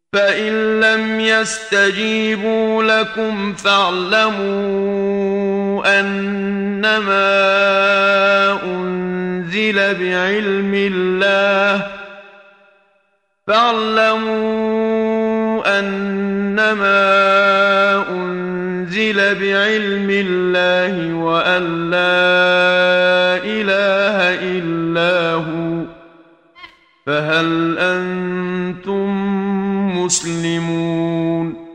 فإن لم يستجيبوا لكم فاعلموا أنما أنزل بعلم الله وأن لا إله إلا هو فهل أنتم مسلمون